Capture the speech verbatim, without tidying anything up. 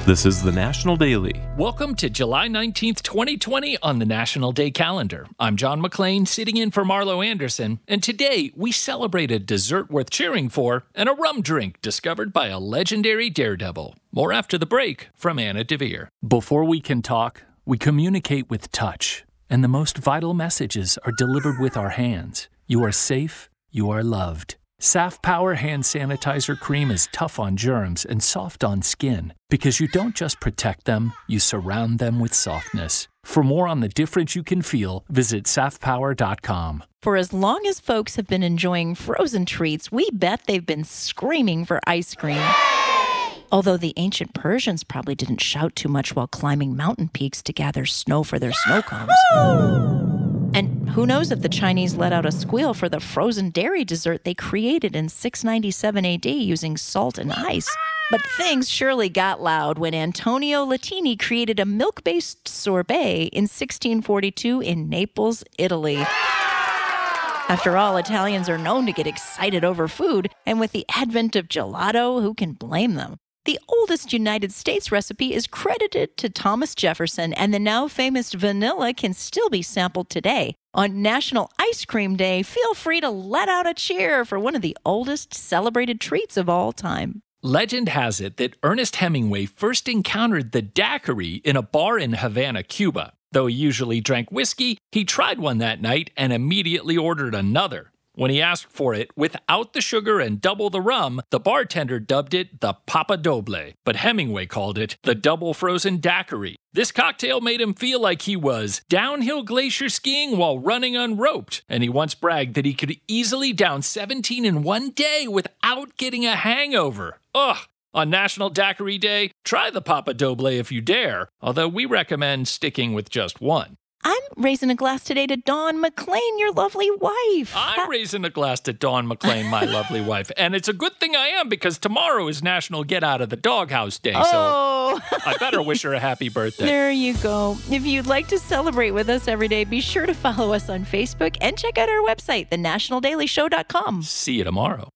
This is the National Daily. Welcome to July nineteenth, twenty twenty on the National Day calendar. I'm John McClain, sitting in for Marlo Anderson, and today we celebrate a dessert worth cheering for and a rum drink discovered by a legendary daredevil. More after the break from Anna Devere. Before we can talk, we communicate with touch, and the most vital messages are delivered with our hands. You are safe, you are loved. Saff Power Hand Sanitizer Cream is tough on germs and soft on skin because you don't just protect them, you surround them with softness. For more on the difference you can feel, visit saff power dot com. For as long as folks have been enjoying frozen treats, we bet they've been screaming for ice cream. Although the ancient Persians probably didn't shout too much while climbing mountain peaks to gather snow for their snow cones. And who knows if the Chinese let out a squeal for the frozen dairy dessert they created in six ninety-seven A D using salt and ice. But things surely got loud when Antonio Latini created a milk-based sorbet in sixteen forty-two in Naples, Italy. After all, Italians are known to get excited over food, and with the advent of gelato, who can blame them? The oldest United States recipe is credited to Thomas Jefferson, and the now famous vanilla can still be sampled today. On National Ice Cream Day, feel free to let out a cheer for one of the oldest celebrated treats of all time. Legend has it that Ernest Hemingway first encountered the daiquiri in a bar in Havana, Cuba. Though he usually drank whiskey, he tried one that night and immediately ordered another. When he asked for it without the sugar and double the rum, the bartender dubbed it the Papa Doble, but Hemingway called it the double frozen daiquiri. This cocktail made him feel like he was downhill glacier skiing while running unroped, and he once bragged that he could easily down seventeen in one day without getting a hangover. Ugh! On National Daiquiri Day, try the Papa Doble if you dare, although we recommend sticking with just one. I'm raising a glass today to Dawn McClain, your lovely wife. I'm Ha- raising a glass to Dawn McClain, my lovely wife. And it's a good thing I am, because tomorrow is National Get Out of the Doghouse Day. Oh. So I better wish her a happy birthday. There you go. If you'd like to celebrate with us every day, be sure to follow us on Facebook and check out our website, the national daily show dot com. See you tomorrow.